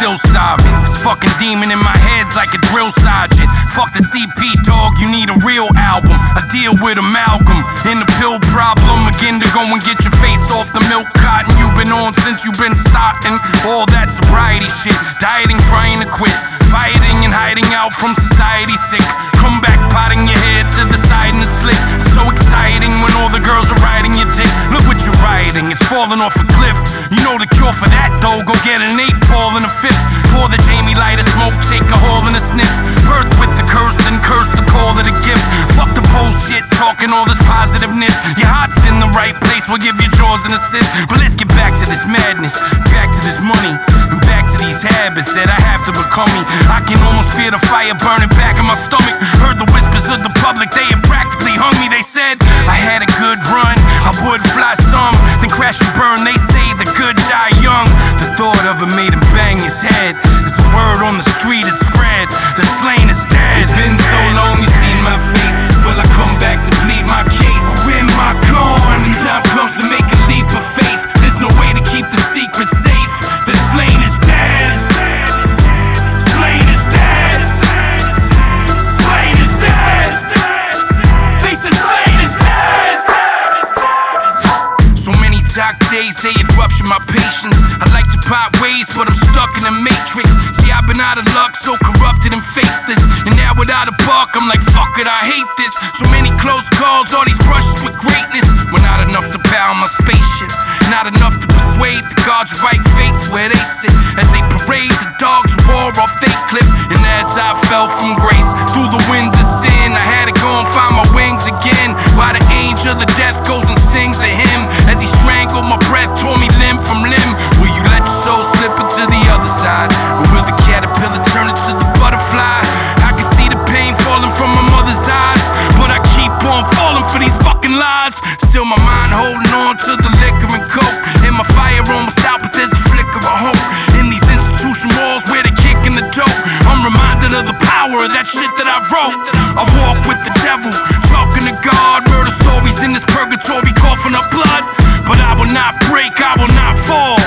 still starving. This fucking demon in my head's like a drill sergeant. Fuck the CP, dog, you need a real album. I deal with amalgam in the pill problem. Again to go and get your face off the milk cotton you've been on since you've been starting. All that sobriety shit, dieting, trying to quit, fighting and hiding out from society sick. Come back, potting your head to the side and it's slick. It's so exciting when all the girls are riding your dick. Look what you're riding, it's falling off a cliff. You know the cure for that though, go get an 8-ball and a 5th. Pour the Jamie light of smoke, take a haul and a sniff. Birth with the curse, then curse the call of the gift. Fuck the bullshit, talking all this positiveness. Your heart's in the right place, we'll give you jaws and assist. But let's get back to this madness, back to this money, and back to these habits that I have to become me. I can almost feel the fire burning back in my stomach. Heard the whispers of the public, they had practically hung me. They said I had a good run, I would fly some, then crash and burn. They say the good die young. The thought of it made him bang his head. There's a word on the street, it spread, the slain is dead. It's been so long, you seen my face. Will I come back to plead my case? Where am I gone? The time comes to make a leap of faith. There's no way to keep the secret safe. The slain is dead. Slain is dead. Slain is dead. They said slain is dead. So many dark days, they had ruptured my patience. I like to part ways, but I'm stuck in the matrix. See, I've been out of luck, so corrupted and faithless. And now without a buck, I'm like, fuck it, I hate this. So many close calls, all these brushes with greatness were not enough to power my spaceship. Not enough to persuade the gods right fates where they sit. As they parade the dogs war off they cliff. And as I fell from grace through the winds of sin, I had to go and find my wings again. While the angel of death goes and sings the hymn. As he strangled my breath, tore me limb from limb. Will you let your soul slip into the other side? Or will the caterpillar turn into the butterfly? I can see the pain falling from my mother's eyes, but I keep on falling for these fucking lies. Still my mind holding on to the liquor and coke. And my fire almost out, but there's a flicker of hope. In these institution walls where they're kicking the dope, I'm reminded of the power of that shit that I wrote. I walk with the devil, talking to God. Murder stories in this purgatory, coughing up blood. But I will not break, I will not fall.